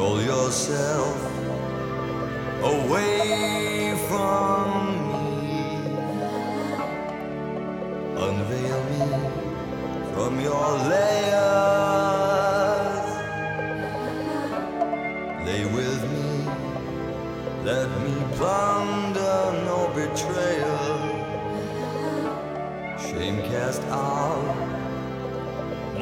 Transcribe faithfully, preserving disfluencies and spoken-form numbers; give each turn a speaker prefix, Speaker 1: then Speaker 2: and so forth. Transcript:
Speaker 1: Roll yourself away from me. Unveil me from your layers. Lay with me, let me plunder no betrayal. Shame cast out